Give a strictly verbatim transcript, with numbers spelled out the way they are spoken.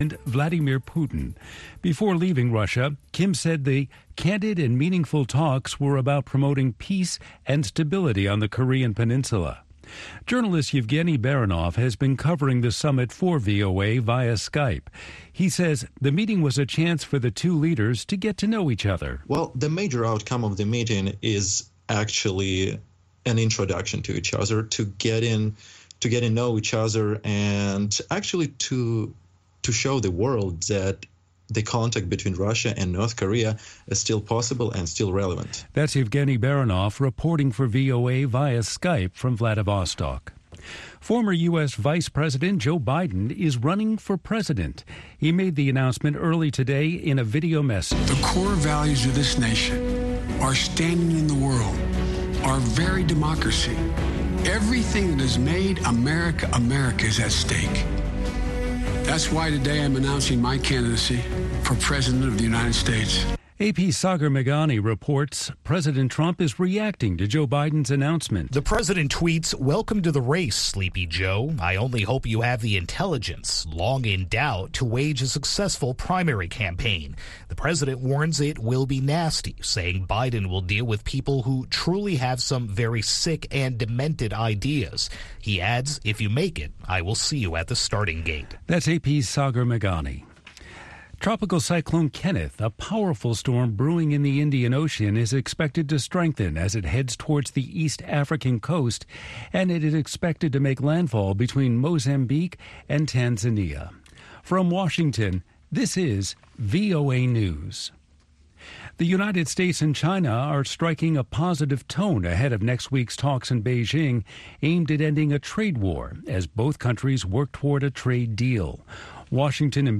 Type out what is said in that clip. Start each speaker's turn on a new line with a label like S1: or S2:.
S1: Vladimir Putin. Before leaving Russia, Kim said the candid and meaningful talks were about promoting peace and stability on the Korean peninsula. Journalist Yevgeny Baranov has been covering the summit for V O A via Skype. He says the meeting was a chance for the two leaders to get to know each other.
S2: Well, the major outcome of the meeting is actually an introduction to each other, to get in, to get to know each other, and actually to to show the world that the contact between Russia and North Korea is still possible and still relevant.
S1: That's Yevgeny Baranov reporting for V O A via Skype from Vladivostok. Former U S. Vice President Joe Biden is running for president. He made the announcement early today in a video message.
S3: The core values of this nation, our standing in the world, our very democracy, everything that has made America America is at stake. That's why today I'm announcing my candidacy for President of the United States.
S1: A P's Sagar Meghani reports President Trump is reacting to Joe Biden's announcement.
S4: The president tweets, "Welcome to the race, Sleepy Joe. I only hope you have the intelligence, long in doubt, to wage a successful primary campaign." The president warns it will be nasty, saying Biden will deal with people who truly have some very sick and demented ideas. He adds, "If you make it, I will see you at the starting gate."
S1: That's A P's Sagar Meghani. Tropical Cyclone Kenneth, a powerful storm brewing in the Indian Ocean, is expected to strengthen as it heads towards the East African coast, and it is expected to make landfall between Mozambique and Tanzania. From Washington, this is V O A News. The United States and China are striking a positive tone ahead of next week's talks in Beijing aimed at ending a trade war as both countries work toward a trade deal. Washington and